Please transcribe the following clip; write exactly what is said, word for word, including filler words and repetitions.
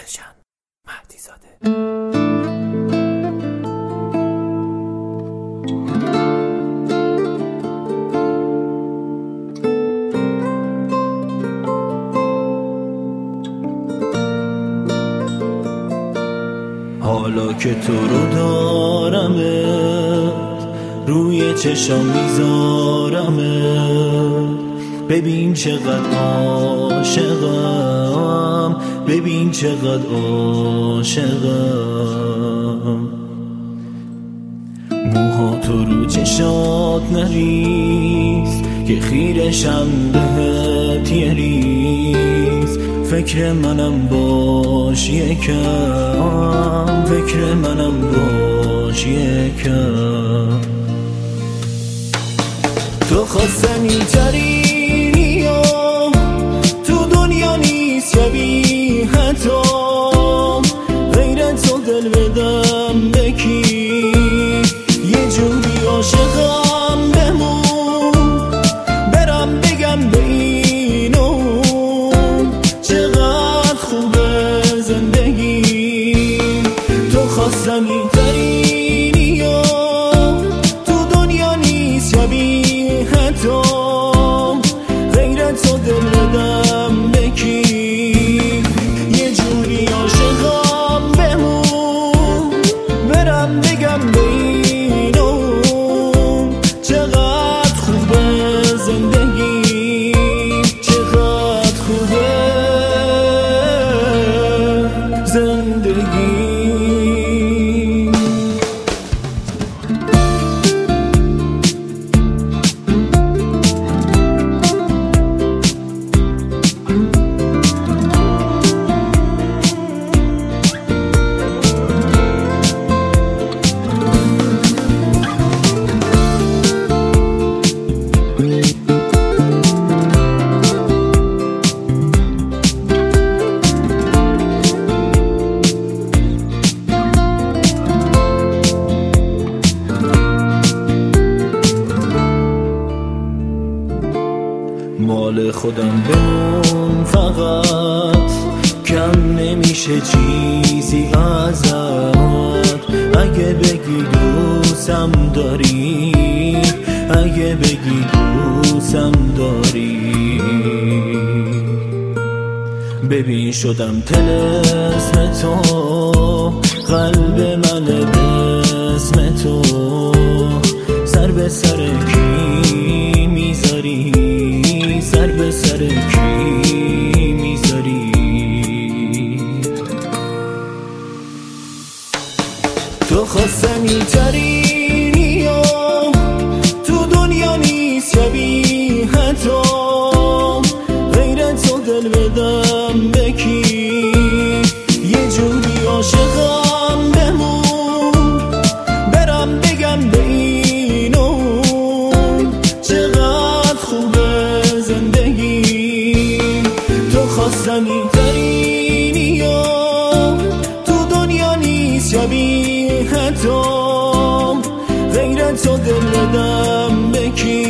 دلشن مهدی زاده. حالا که تو رو دارمت روی چشم میذارمت، ببین چقدر عاشقم، ببین چقدر عاشقم. موها تو رو چشات نریز که خیرشم بهت یه ریز. فکر منم باش یکم، فکر منم باش یکم. تو خواستنی ترینی و تو دنیا نیست شبیه تو، غیرت تو دل بدم بکی. یه جوری عاشقم بمون، برم بگم به اینو چقدر خوبه زندگی. تو خواستنی ترینی و تو دنیا نیست شبیه تو، غیرت تو دل بدم بکی. یه جوری عاشقم بمون، برم بگم به اینو چقدر خوبه زندگی، چقدر خوبه زندگی. مال خودم بمون فقط، کم نمیشه چیزی ازت. اگه بگی دوستم داری، اگه بگی دوستم داری، ببین شدم طلسم تو، قلب من باسم تو. سر به سر کی میذاری، سر به سر کی میذاری. تو خواستنی ترینی و تو دنیا نیست شبیه تو، غیرت تو دل بدم بکی. یه جوری عاشقم بمون، برم بگم به اینو چقدر خوبه زندگی. تو خواستنی ترینی و تو دنیا نیست شبیه تو، غیرت تو دل بدم بکی.